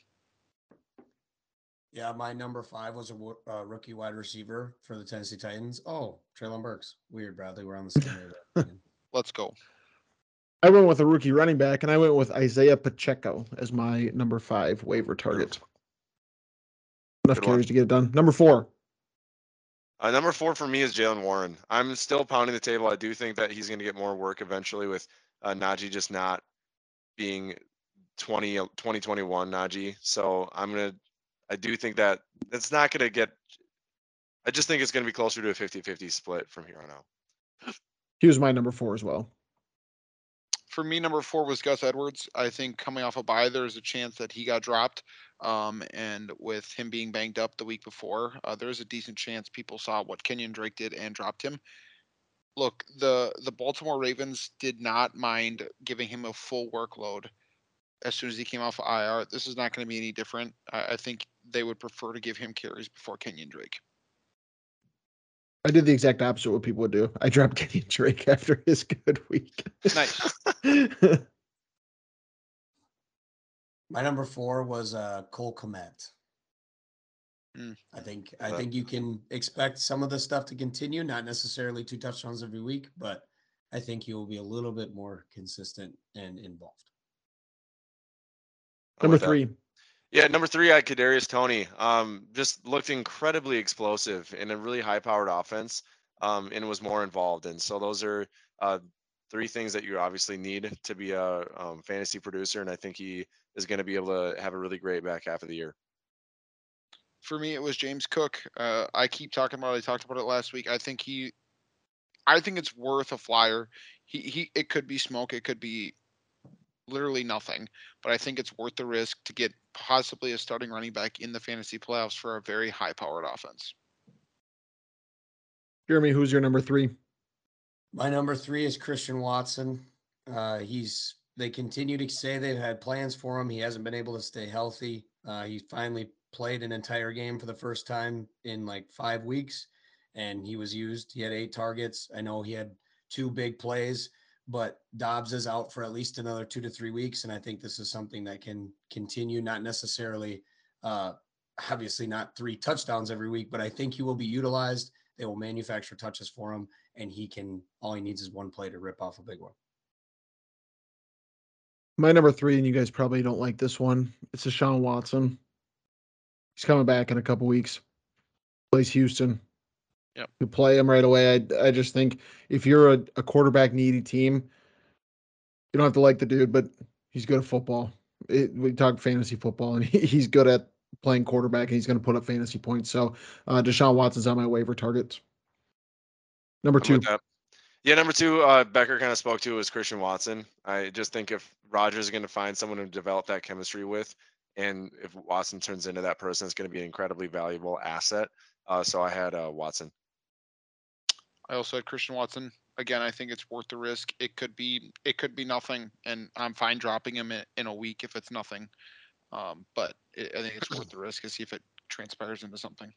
Yeah, my number 5 was a rookie wide receiver for the Tennessee Titans. Oh, Treylon Burks. Weird, Bradley. We're on the same page. Let's go. I went with a rookie running back, and I went with Isaiah Pacheco as my number 5 waiver target. Enough carries to get it done. Number 4. Number 4 for me is Jaylen Warren. I'm still pounding the table. I do think that he's going to get more work eventually with Najee just not being 2021 Najee. So I do think that it's not going to get, I just think it's going to be closer to a 50-50 split from here on out. He was my number 4 as well. For me, number 4 was Gus Edwards. I think coming off a bye, there's a chance that he got dropped. And with him being banged up the week before, there's a decent chance people saw what Kenyon Drake did and dropped him. Look, the Baltimore Ravens did not mind giving him a full workload as soon as he came off of IR. This is not going to be any different. I think they would prefer to give him carries before Kenyon Drake. I did the exact opposite of what people would do. I dropped Kenyon Drake after his good week. Nice. My number 4 was Cole Kmet. I think you can expect some of the stuff to continue, not necessarily 2 touchdowns every week, but I think he will be a little bit more consistent and involved. Number 3. Yeah, number 3, I had Kadarius Toney. Just looked incredibly explosive in a really high-powered offense, and was more involved. And so those are 3 things that you obviously need to be a fantasy producer, and I think he is going to be able to have a really great back half of the year. For me, it was James Cook. I keep talking about it. I talked about it last week. I think it's worth a flyer. It could be smoke. It could be literally nothing, but I think it's worth the risk to get possibly a starting running back in the fantasy playoffs for a very high-powered offense. Jeremy, who's your number 3? My number 3 is Christian Watson. They continue to say they've had plans for him. He hasn't been able to stay healthy. He finally played an entire game for the first time in like 5 weeks, and he was used. He had 8 targets. I know he had 2 big plays, but Dobbs is out for at least another 2 to 3 weeks. And I think this is something that can continue, not necessarily, obviously not 3 touchdowns every week, but I think he will be utilized. They will manufacture touches for him, and all he needs is one play to rip off a big one. My number 3, and you guys probably don't like this one. It's Deshaun Watson. He's coming back in a couple weeks. Plays Houston. Yep. You play him right away. I just think if you're a quarterback needy team, you don't have to like the dude, but he's good at football. We talk fantasy football, and he's good at playing quarterback, and he's going to put up fantasy points. So Deshaun Watson's on my waiver targets. Number 2. Yeah, number 2, Becker kind of spoke to was Christian Watson. I just think if Rodgers is going to find someone to develop that chemistry with, and if Watson turns into that person, it's going to be an incredibly valuable asset. So I had Watson. I also had Christian Watson. Again, I think it's worth the risk. It could be nothing, and I'm fine dropping him in a week if it's nothing. But I think it's worth the risk to see if it transpires into something.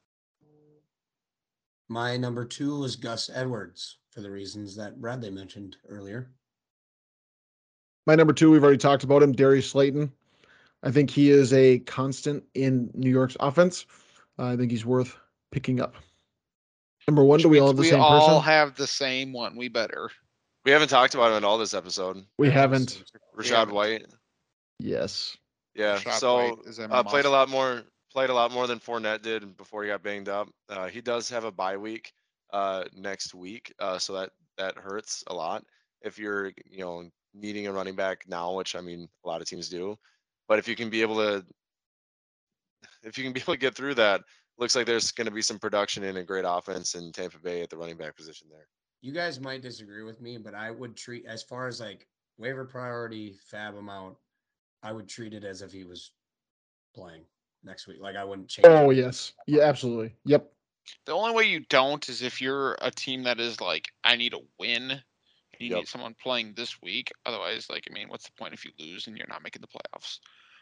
My number 2 was Gus Edwards for the reasons that Bradley mentioned earlier. My number 2, we've already talked about him, Darius Slayton. I think he is a constant in New York's offense. I think he's worth picking up. Number 1, do we all have the same person? We all have the same one. We better. We haven't talked about him at all this episode. We haven't. Rachaad White. Yes. Yeah. Rachaad So White played a lot more than Fournette did before he got banged up. He does have a bye week next week, so that hurts a lot if you're needing a running back now, which I mean a lot of teams do. But if you can be able to get through that, looks like there's going to be some production in a great offense in Tampa Bay at the running back position there. You guys might disagree with me, but I would treat, as far as like waiver priority, fab amount, I would treat it as if he was playing next week. Like I wouldn't change. Oh, yes. Yeah, absolutely. Yep. The only way you don't is if you're a team that is like, I need a win. You need someone playing this week. Otherwise, like, I mean, what's the point if you lose and you're not making the playoffs?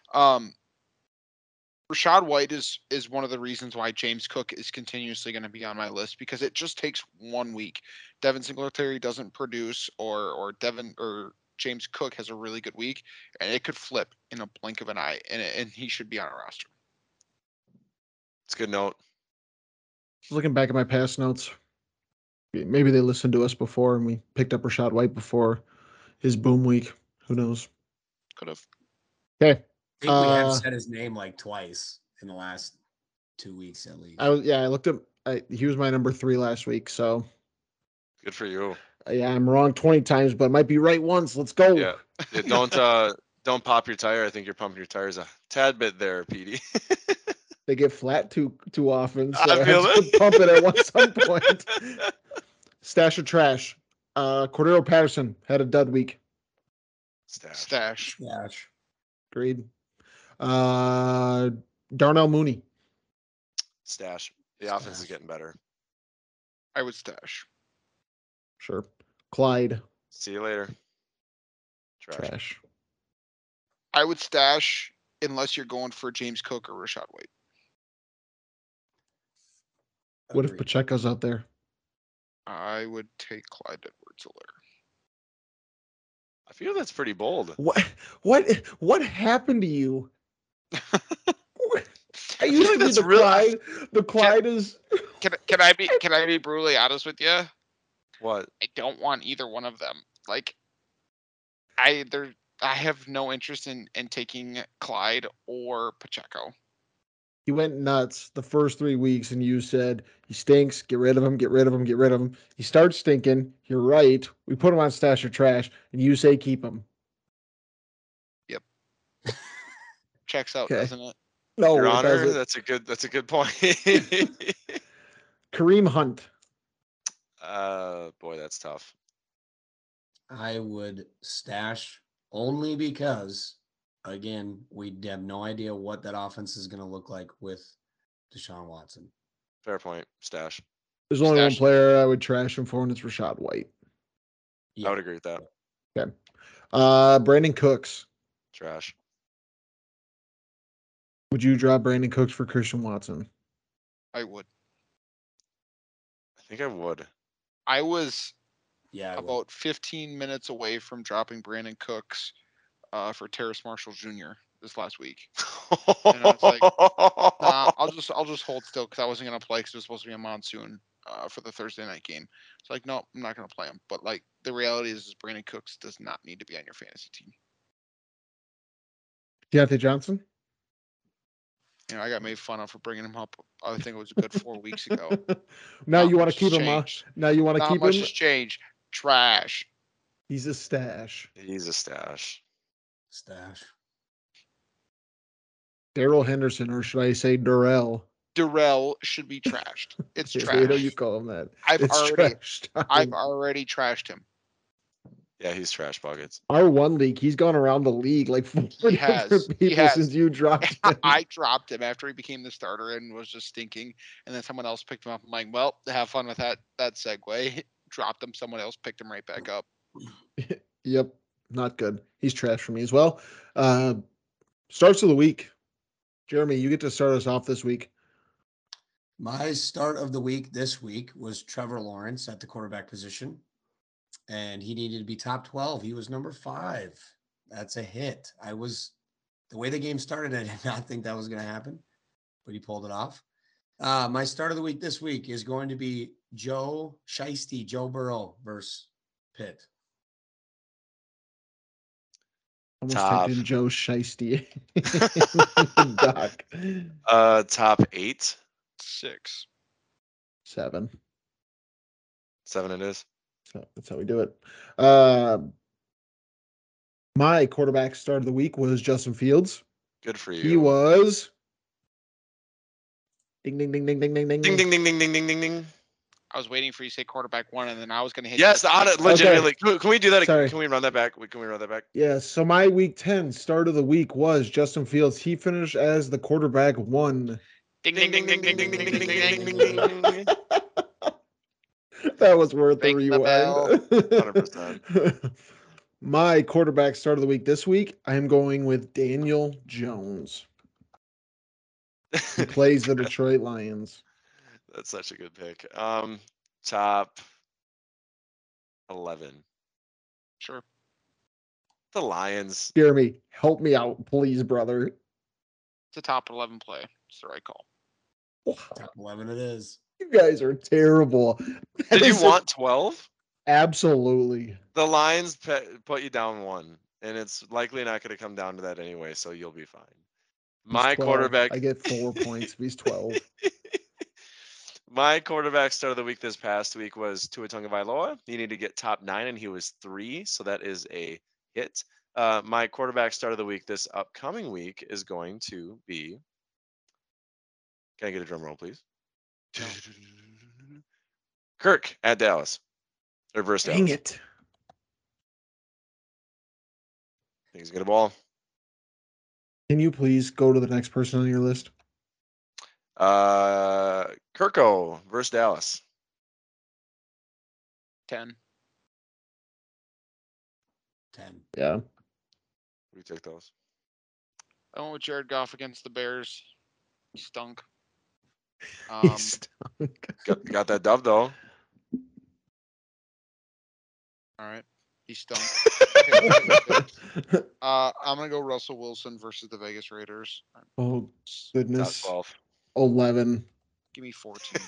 Rachaad White is one of the reasons why James Cook is continuously going to be on my list, because it just takes 1 week. Devin Singletary doesn't produce, or James Cook has a really good week, and it could flip in a blink of an eye, and he should be on a roster. It's a good note. Looking back at my past notes, maybe they listened to us before and we picked up Rachaad White before his boom week. Who knows? Could have. Okay. I think we have said his name like twice in the last 2 weeks at least. I looked up. He was my number 3 last week, so good for you. Yeah, I'm wrong 20 times, but might be right once. Let's go. Yeah. Don't pop your tire. I think you're pumping your tires a tad bit there, Petey. They get flat too often, so I feel have to pump it at some point. Stash or trash? Cordero Patterson had a dud week. Stash. Agreed. Darnell Mooney. Stash. The offense is getting better. I would stash. Sure. Clyde. See you later. Trash. I would stash unless you're going for James Cook or Rachaad White. What if Pacheco's out there? I would take Clyde Edwards-Helaire. I feel that's pretty bold. What happened to you? I used to be Clyde. The Clyde is. Can I be brutally honest with you? What? I don't want either one of them. Like, I have no interest in taking Clyde or Pacheco. He went nuts the first 3 weeks, and you said he stinks. Get rid of him. Get rid of him. Get rid of him. He starts stinking. You're right. We put him on stash or trash, and you say keep him. Yep. Checks out, doesn't it? No, Your Honor, that's a good point. Kareem Hunt. Boy, that's tough. I would stash only because, again, we have no idea what that offense is going to look like with Deshaun Watson. Fair point. Stash. There's only one player I would trash him for, and it's Rachaad White. Yeah. I would agree with that. Okay. Brandon Cooks. Trash. Would you drop Brandon Cooks for Christian Watson? I would. I think I would. I was Yeah, about 15 minutes away from dropping Brandon Cooks for Terrace Marshall Jr. this last week. And I was like, nah, I'll just hold still because I wasn't gonna play because it was supposed to be a monsoon for the Thursday night game. It's like, no, I'm not gonna play him. But like the reality is Brandon Cooks does not need to be on your fantasy team. Deontay Johnson. You know, I got made fun of for bringing him up. I think it was a good 4 weeks ago. Now Not you want to much keep has him on. changed. Now you want to Not keep much him. has changed. Trash. He's a stash. He's a stash. Stash. Daryl Henderson, or should I say Durrell? Darrell should be trashed. It's I hate how trash. you call him that. I've It's already trash I've time. already trashed him. Yeah, he's trash buckets. Our one league, he's gone around the league like 4 He has. different He people has. since you dropped him. I dropped him after he became the starter and was just stinking. And then someone else picked him up. I'm like, well, have fun with that segue. Dropped him. Someone else picked him right back up. Yep, not good. He's trash for me as well. Starts of the week. Jeremy, you get to start us off this week. My start of the week this week was Trevor Lawrence at the quarterback position, and he needed to be top 12. He was number 5. That's a hit. The way the game started, I did not think that was going to happen, but he pulled it off. My start of the week this week is going to be Joe Burrow versus Pitt. Almost Top. typed in Joe Shiesty. Doc. Top 8. 6. 7. 7 it is. So that's how we do it. My quarterback start of the week was Justin Fields. Good for you. He was ding ding ding ding ding ding ding Ding ding ding ding ding ding ding ding. I was waiting for you to say quarterback 1, and then I was going to hit. Yes, on it. Legitimately. Okay. Can we do that? Sorry. Can we run that back? Can we run that back? Yeah, so my week 10 start of the week was Justin Fields. He finished as the quarterback 1. Ding ding ding ding ding ding ding ding ding ding ding. That was worth the Ring the bell. rewind. 100%. My quarterback start of the week this week, I am going with Daniel Jones. He plays the Detroit Lions. That's such a good pick. Top 11. Sure. The Lions. Jeremy, help me out, please, brother. It's a top 11 play. It's the right call. Wow, Top 11 it is. you guys are terrible. Did you want 12? Absolutely. The Lions put you down 1, and it's likely not going to come down to that anyway, so you'll be fine. My 12. quarterback. I get 4 points if he's 12. My quarterback start of the week this past week was Tua Tagovailoa. He needed to get top 9, and he was 3, so that is a hit. My quarterback start of the week this upcoming week is going to be. Can I get a drum roll, please? No. Kirk at Dallas. Reverse Dang Dallas. it. I think he's going to ball. Can you please go to the next person on your list? Kirko versus Dallas. 10. 10. Yeah. We take those. I went with Jared Goff against the Bears. He stunk. He stunk. Got that dub though. All right. He stunk. I'm gonna go Russell Wilson versus the Vegas Raiders. Oh goodness. Top 12. 11. Give me 14.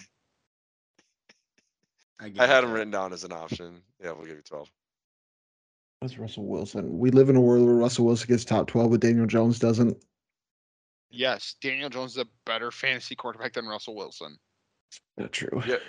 I had him written down as an option. Yeah, we'll give you 12. That's Russell Wilson. We live in a world where Russell Wilson gets top 12, but Daniel Jones doesn't. Yes, Daniel Jones is a better fantasy quarterback than Russell Wilson. Not true. Yeah.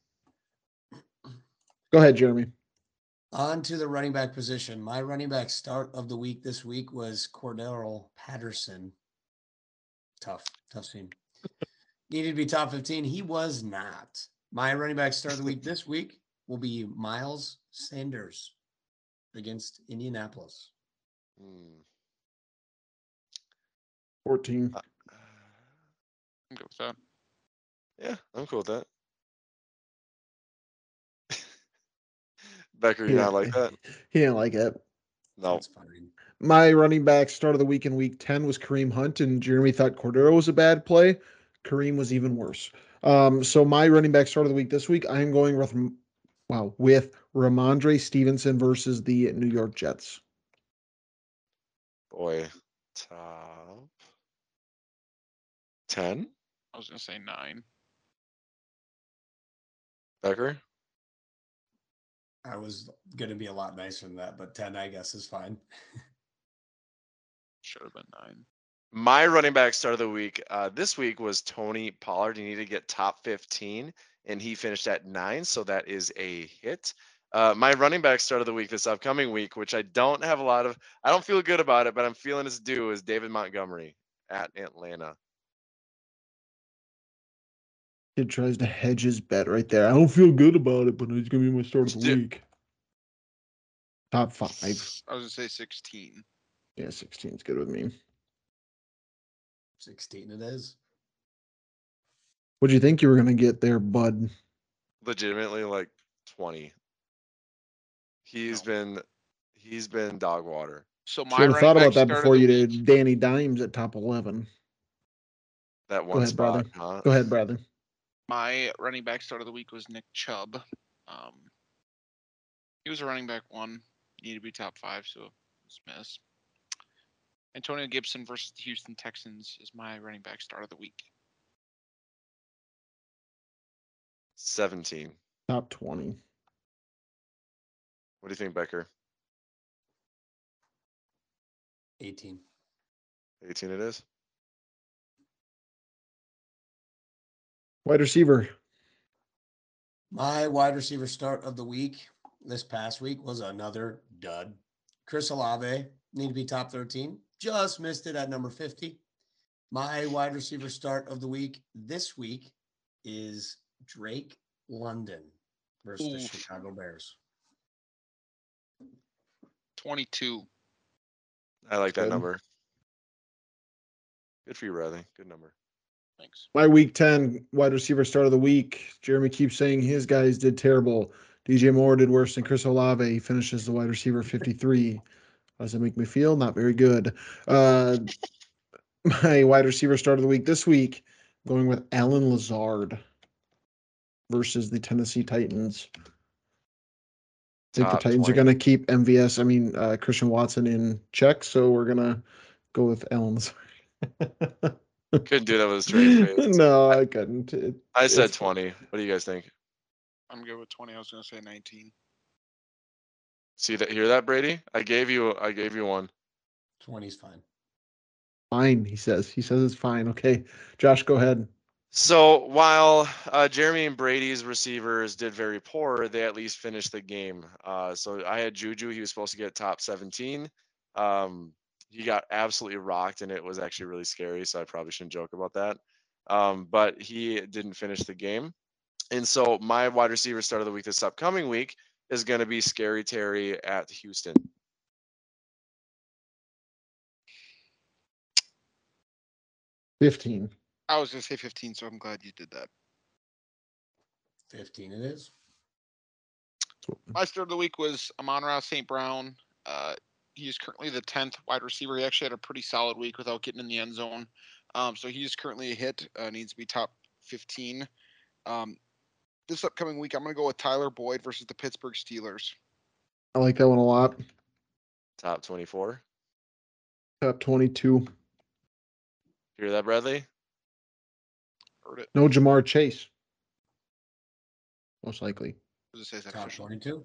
Go ahead, Jeremy. On to the running back position. My running back start of the week this week was Cordero Patterson. Tough scene. Needed to be top 15. He was not. My running back start of the week this week will be Miles Sanders against Indianapolis. 14. I'm good with that. Yeah, I'm cool with that. Becker, you Yeah. not like that? He didn't like it. No. That's fine. My running back start of the week in week 10 was Kareem Hunt, and Jeremy thought Cordero was a bad play. Kareem was even worse. So my running back start of the week this week, I am going with Wow, with Ramondre Stevenson versus the New York Jets. Boy, top 10. I was gonna say 9. Becker. I was going to be a lot nicer than that, but 10, I guess, is fine. Should have been 9. My running back start of the week this week was Tony Pollard. He needed to get top 15, and he finished at 9, so that is a hit. My running back start of the week this upcoming week, which I don't have a lot of, I don't feel good about it, but I'm feeling it's due, is David Montgomery at Atlanta. Kid tries to hedge his bet right there. I don't feel good about it, but it's going to be my start of the week. Top 5. I was gonna say 16. Yeah, 16 is good with me. 16 it is. What do you think you were going to get there, bud? Legitimately, like 20. He's been dog water. So my Should have running thought back about that start of before the you week- did Danny Dimes at top 11. That Go one ahead, spot, brother. huh? Go ahead, brother. My running back start of the week was Nick Chubb. He was a running back 1. Needed to be top 5, so it's miss. Antonio Gibson versus the Houston Texans is my running back start of the week. 17. Top 20. What do you think, Becker? 18. 18 it is. Wide receiver. My wide receiver start of the week this past week was another dud. Chris Olave, need to be top 13. Just missed it at number 50. My wide receiver start of the week this week is Drake London versus the Oof. Chicago Bears. 22. I like that Good. number. Good for you, Bradley. Good number. Thanks. My week 10 wide receiver start of the week. Jeremy keeps saying his guys did terrible. DJ Moore did worse than Chris Olave. He finishes the wide receiver 53. How does it make me feel? Not very good. My wide receiver start of the week this week, going with Alan Lazard versus the Tennessee Titans. I think the Top Titans 20. are going to keep Christian Watson in check, so we're going to go with Alan Lazard. Couldn't do that with a straight face. No, I couldn't. I said it's 20. What do you guys think? I'm good with 20. I was gonna say 19. See that? Hear that, Brady? I gave you one. 20 is fine. fine, he says. He says it's fine. Okay. Josh, go ahead. So while Jeremy and Brady's receivers did very poor, they at least finished the game. So I had Juju. He was supposed to get top 17. He got absolutely rocked, and it was actually really scary. So I probably shouldn't joke about that. But he didn't finish the game. And so my wide receiver start of the week this upcoming week is going to be Scary Terry at Houston. $15. I was gonna say 15, so I'm glad you did that. 15 it is. My start of the week was Amon-Ra St. Brown. He's currently the 10th wide receiver. He actually had a pretty solid week without getting in the end zone. So he's currently a hit. Needs to be top 15. This upcoming week, I'm going to go with Tyler Boyd versus the Pittsburgh Steelers. I like that one a lot. Top 24. Top 22. Hear that, Bradley? Heard it. No Jamar Chase. Most likely. Does it say that Top official? 22.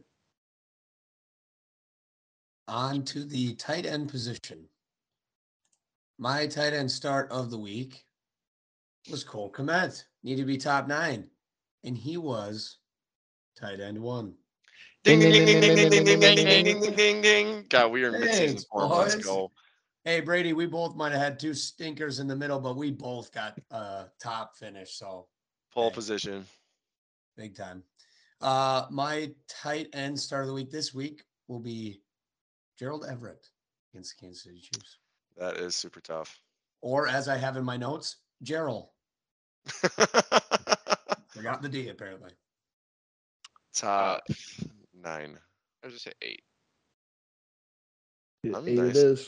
On to the tight end position. My tight end start of the week was Cole Kmet. Need to be top 9. And he was tight end 1. Ding ding ding ding ding ding ding ding ding ding ding ding ding. God, we are in mid-season Thanks, form. Let's boys. go. Hey, Brady, we both might have had 2 stinkers in the middle, but we both got top finish. So Pole hey, position. big time. My tight end start of the week this week will be Gerald Everett against the Kansas City Chiefs. That is super tough. Or as I have in my notes, Gerald. Forgot the D apparently. Top 9. I was going to say 8. I'm 8 nice. it is.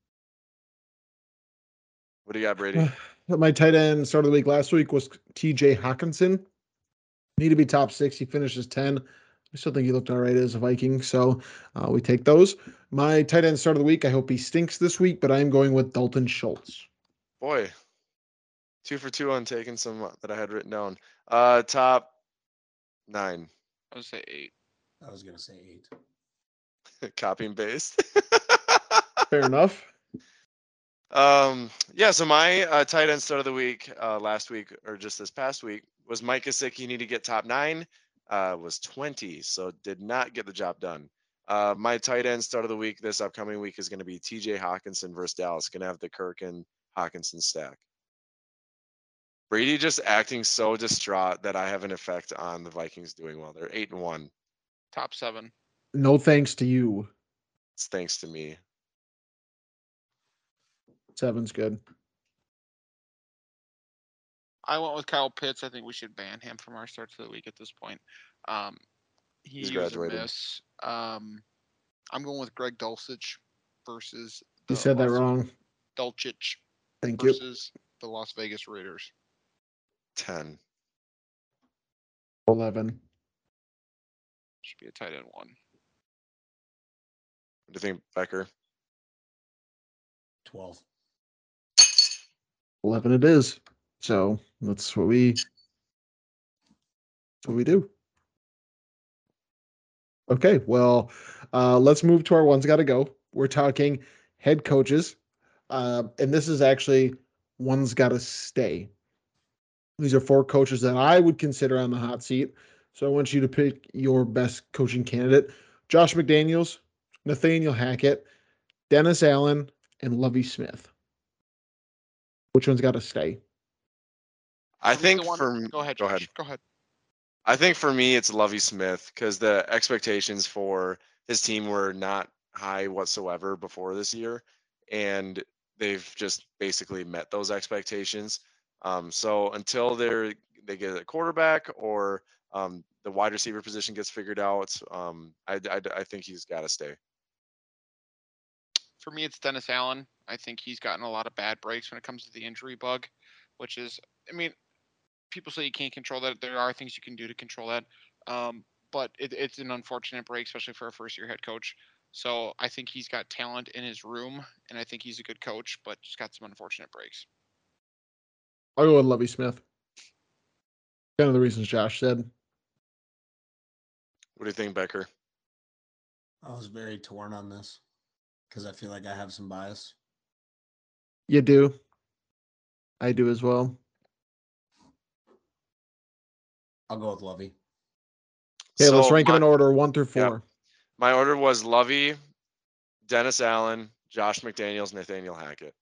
What do you got, Brady? My tight end start of the week last week was TJ Hawkinson. Need to be top 6. He finishes 10. I still think he looked all right as a Viking, so we take those. My tight end start of the week, I hope he stinks this week, but I'm going with Dalton Schultz. Boy, 2 for 2 on taking some that I had written down. Top 9. I would say 8. I was gonna say 8. Copy and paste. Fair enough. Yeah, so my tight end start of the week last week, or just this past week, was Mike Gesicki. He needed to get top 9, was 20, so did not get the job done. My tight end start of the week this upcoming week is going to be TJ Hawkinson versus Dallas. Going to have the Kirk and Hawkinson stack. Brady just acting so distraught that I have an effect on the Vikings doing well. They're 8-1. Top 7. No thanks to you. It's thanks to me. 7's good. I went with Kyle Pitts. I think we should ban him from our starts of the week at this point. He's He was a graduated. miss. I'm going with Greg Dulcich versus You said that Las- wrong. Dulcich Thank you. versus the Las Vegas Raiders. 10. 11. Should be a tight end 1. What do you think, Becker? 12. 11 it is. So that's what we do. Okay, well, let's move to our one's got to go. We're talking head coaches, and this is actually one's got to stay. These are 4 coaches that I would consider on the hot seat. So I want you to pick your best coaching candidate: Josh McDaniels, Nathaniel Hackett, Dennis Allen, and Lovie Smith. Which one's got to stay? I think Go ahead. Go Josh. ahead. Go ahead. I think for me, it's Lovie Smith because the expectations for his team were not high whatsoever before this year, and they've just basically met those expectations. So until they get a quarterback or the wide receiver position gets figured out, I think he's got to stay. For me, it's Dennis Allen. I think he's gotten a lot of bad breaks when it comes to the injury bug, which is, I mean, people say you can't control that. There are things you can do to control that. But it's an unfortunate break, especially for a first-year head coach. So I think he's got talent in his room, and I think he's a good coach, but just got some unfortunate breaks. I'll go with Lovie Smith. Kind of the reasons Josh said. What do you think, Becker? I was very torn on this because I feel like I have some bias. You do. I do as well. I'll go with Lovie. Okay, let's rank them in order, 1 through 4. Yeah. My order was Lovie, Dennis Allen, Josh McDaniels, Nathaniel Hackett.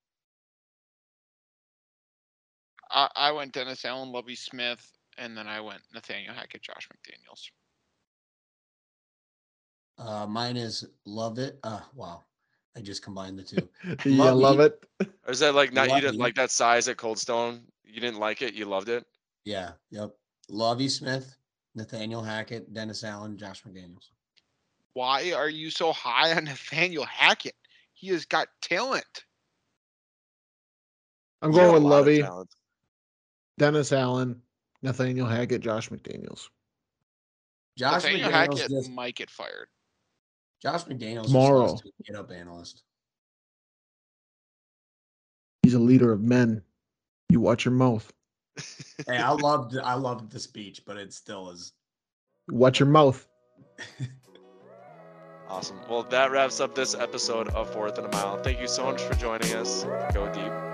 I went Dennis Allen, Lovie Smith, and then I went Nathaniel Hackett, Josh McDaniels. Mine is love it. Wow. I just combined the two. Yeah, love it. Or is that like not you didn't Lovie. like that size at Cold Stone? You didn't like it, you loved it? Yeah. Yep. Lovie Smith, Nathaniel Hackett, Dennis Allen, Josh McDaniels. Why are you so high on Nathaniel Hackett? He has got talent. I'm You going have a with lot of Lovie, talent. Dennis Allen, Nathaniel Hackett, Josh McDaniels. Josh Nathaniel McDaniels Hackett just might get fired. Josh McDaniels Tomorrow. just lost to a get-up analyst. He's a leader of men. You watch your mouth. Hey, I loved the speech, but it still is. Watch your mouth. Awesome. Well, that wraps up this episode of Fourth and a Mile. Thank you so much for joining us. Go deep.